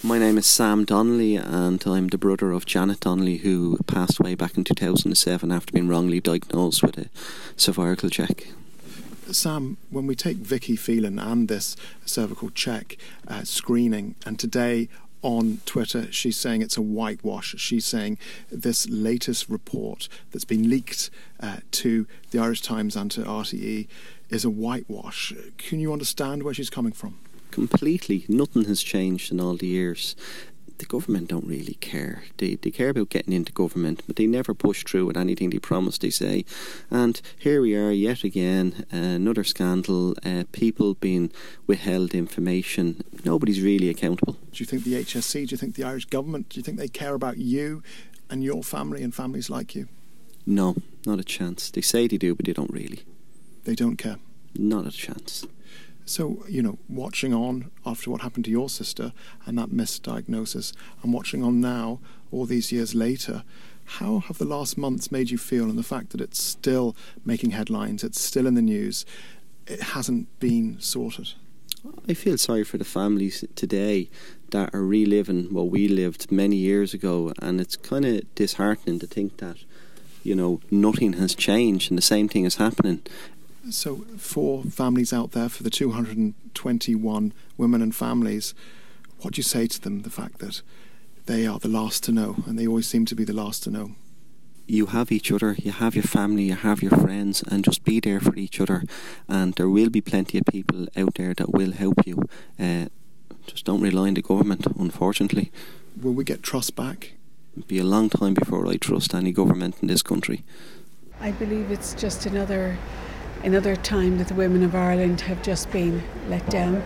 My name is Sam Donnelly, and I'm the brother of Janet Donnelly, who passed away back in 2007 after being wrongly diagnosed with a cervical check. Sam, when we take Vicky Phelan and this cervical check screening, and today on Twitter she's saying it's a whitewash. She's saying this latest report that's been leaked to the Irish Times and to RTE is a whitewash. Can you understand where she's coming from? Completely. Nothing has changed in all the years. The government don't really care. They care about getting into government, but they never push through with anything they promise, they say. And here we are yet again, another scandal, people being withheld information. Nobody's really accountable. Do you think the HSE, do you think the Irish government, do you think they care about you and your family and families like you? No, not a chance. They say they do, but they don't really. They don't care? Not a chance. So, watching on after what happened to your sister and that misdiagnosis, and watching on now, all these years later, how have the last months made you feel, and the fact that it's still making headlines, it's still in the news, it hasn't been sorted? I feel sorry for the families today that are reliving what we lived many years ago, and it's kind of disheartening to think that, nothing has changed and the same thing is happening. So for families out there, for the 221 women and families, what do you say to them, the fact that they are the last to know, and they always seem to be the last to know? You have each other, you have your family, you have your friends, and just be there for each other, and there will be plenty of people out there that will help you. Just don't rely on the government, unfortunately. Will we get trust back? It'll be a long time before I trust any government in this country. I believe it's just another time that the women of Ireland have just been let down.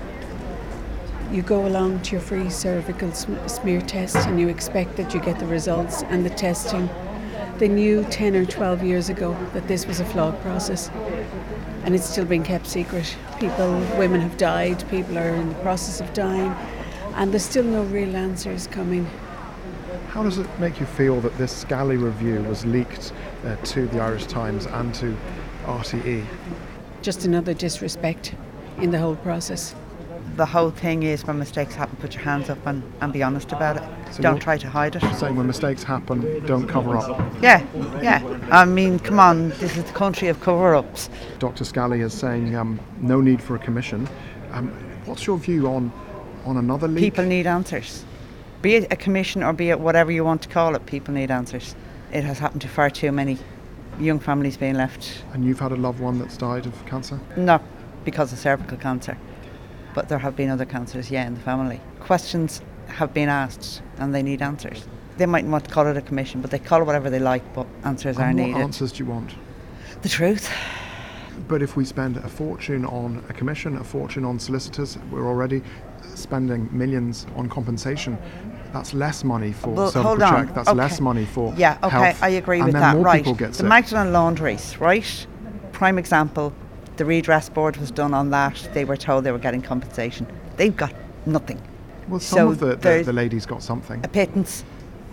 You go along to your free cervical smear test and you expect that you get the results and the testing. They knew 10 or 12 years ago that this was a flawed process, and it's still been kept secret. Women have died, people are in the process of dying, and there's still no real answers coming. How does it make you feel that this Scally review was leaked to the Irish Times and to RTE? Just another disrespect in the whole process. The whole thing is, when mistakes happen, put your hands up and be honest about it. So don't try to hide it. Saying when mistakes happen, don't cover up. Yeah. I mean, come on, this is the country of cover-ups. Dr. Scally is saying no need for a commission. What's your view on another leak? People need answers. Be it a commission or be it whatever you want to call it, people need answers. It has happened to far too many young families being left. And you've had a loved one that's died of cancer? Not because of cervical cancer, but there have been other cancers, in the family. Questions have been asked and they need answers. They might want to call it a commission, but they call it whatever they like, but answers are needed. What answers do you want? The truth. But if we spend a fortune on a commission, a fortune on solicitors, we're already spending millions on compensation. That's less money for cervical check. That's less money for health. I agree with that. And then more people get sick. The Magdalen laundries, right? Prime example, the redress board was done on that. They were told they were getting compensation. They've got nothing. Well, some of the ladies got something. A pittance.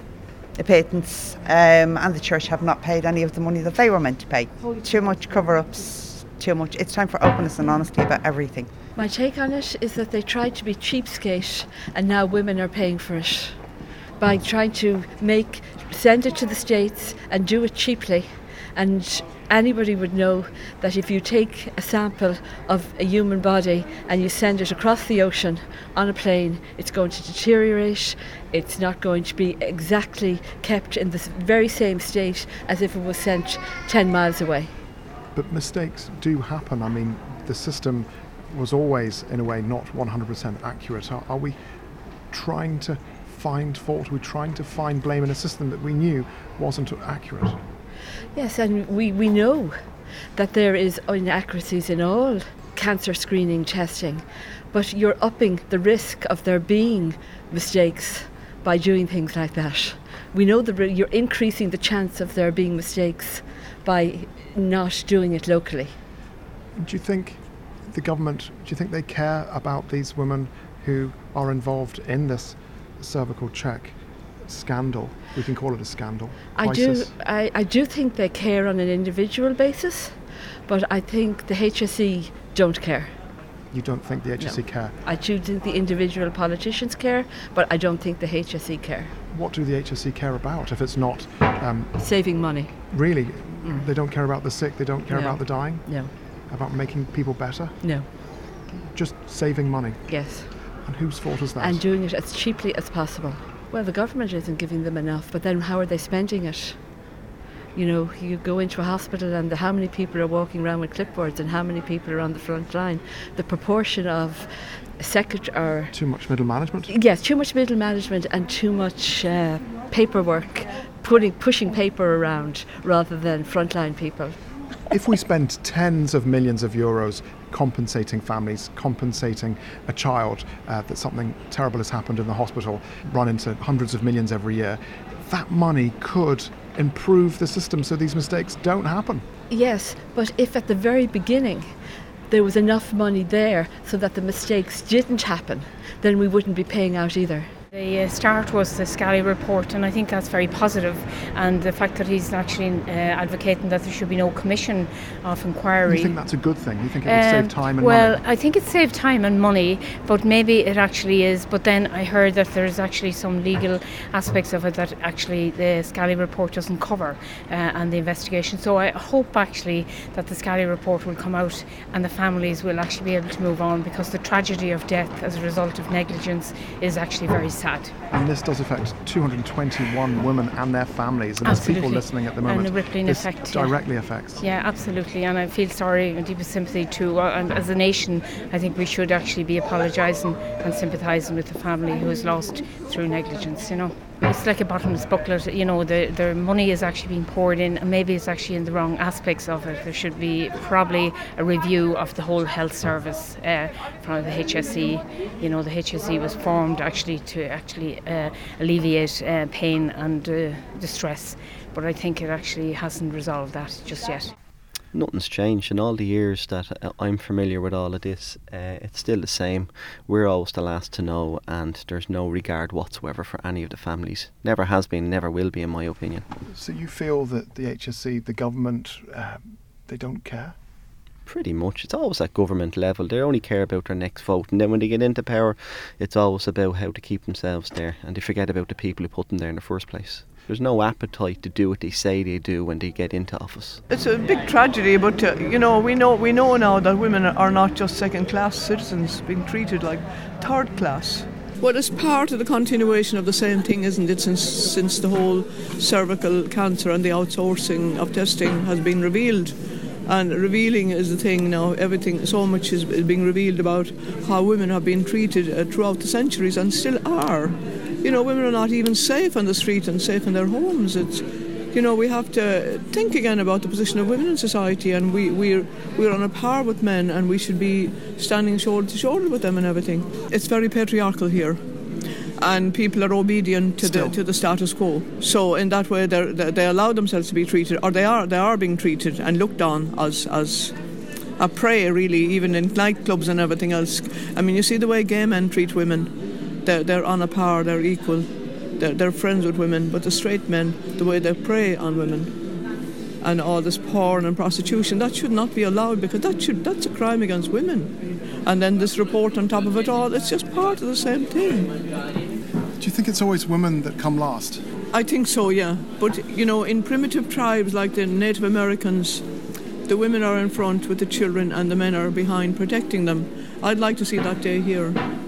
And the church have not paid any of the money that they were meant to pay. Too much cover-ups, too much. It's time for openness and honesty about everything. My take on it is that they tried to be cheapskate, and now women are paying for it by trying to send it to the States and do it cheaply. And anybody would know that if you take a sample of a human body and you send it across the ocean on a plane, it's going to deteriorate. It's not going to be exactly kept in the very same state as if it was sent 10 miles away. But mistakes do happen. I mean, the system was always, in a way, not 100% accurate. Are we trying to find fault? Are we trying to find blame in a system that we knew wasn't accurate? Yes, and we know that there is inaccuracies in all cancer screening testing, but you're upping the risk of there being mistakes by doing things like that. We know that you're increasing the chance of there being mistakes by not doing it locally. Do you think the government, they care about these women who are involved in this cervical check scandal? We can call it a scandal. Crisis. I do think they care on an individual basis, but I think the HSE don't care. You don't think the HSE care? I do think the individual politicians care, but I don't think the HSE care. What do the HSE care about if it's not... saving money. Really? They don't care about the sick, they don't care No. about the dying? No. About making people better? No. Just saving money? Yes. And whose fault is that? And doing it as cheaply as possible. Well, the government isn't giving them enough, but then how are they spending it? You know, you go into a hospital and how many people are walking around with clipboards and how many people are on the front line. The proportion of too much middle management? Yes, too much middle management and too much paperwork, pushing paper around rather than frontline people. If we spend tens of millions of euros compensating families, compensating a child that something terrible has happened in the hospital, run into hundreds of millions every year, that money could improve the system so these mistakes don't happen. Yes, but if at the very beginning there was enough money there so that the mistakes didn't happen, then we wouldn't be paying out either. The start was the Scally report, and I think that's very positive, and the fact that he's actually advocating that there should be no commission of inquiry. You think that's a good thing? You think it would save time and money? Well, I think it saved time and money, but maybe it actually is. But then I heard that there's actually some legal aspects of it that actually the Scally report doesn't cover, and the investigation. So I hope actually that the Scally report will come out and the families will actually be able to move on, because the tragedy of death as a result of negligence is actually very sad. And this does affect 221 women and their families, and there's people listening at the moment. And the rippling effect directly affects. Yeah, absolutely. And I feel sorry and deepest sympathy too. And as a nation, I think we should actually be apologising and sympathising with the family who was lost through negligence, you know. It's like a bottomless bucket, you know, the money is actually being poured in, and maybe it's actually in the wrong aspects of it. There should be probably a review of the whole health service from the HSE. You know, the HSE was formed actually to alleviate pain and distress, but I think it actually hasn't resolved that just yet. Nothing's changed in all the years that I'm familiar with all of this. It's still the same. We're always the last to know, and there's no regard whatsoever for any of the families. Never has been, never will be, in my opinion. So you feel that the HSE, the government, they don't care? Pretty much. It's always at government level. They only care about their next vote, and then when they get into power, it's always about how to keep themselves there, and they forget about the people who put them there in the first place. There's no appetite to do what they say they do when they get into office. It's a big tragedy, but we know now that women are not just second-class citizens being treated like third class. Well, it's part of the continuation of the same thing, isn't it, since the whole cervical cancer and the outsourcing of testing has been revealed. And revealing is the thing now. Everything, so much is being revealed about how women have been treated throughout the centuries and still are. You know, women are not even safe on the street and safe in their homes. It's, you know, we have to think again about the position of women in society, and we're on a par with men, and we should be standing shoulder to shoulder with them and everything. It's very patriarchal here, and people are obedient to the status quo. So in that way, they allow themselves to be treated, or they are being treated and looked on as a prey, really, even in nightclubs and everything else. I mean, you see the way gay men treat women. They're on a par, they're equal, they're friends with women, but the straight men, the way they prey on women, and all this porn and prostitution, that should not be allowed, because that's a crime against women. And then this report on top of it all, it's just part of the same thing. Do you think it's always women that come last? I think so, yeah. But, you know, in primitive tribes like the Native Americans, the women are in front with the children and the men are behind protecting them. I'd like to see that day here.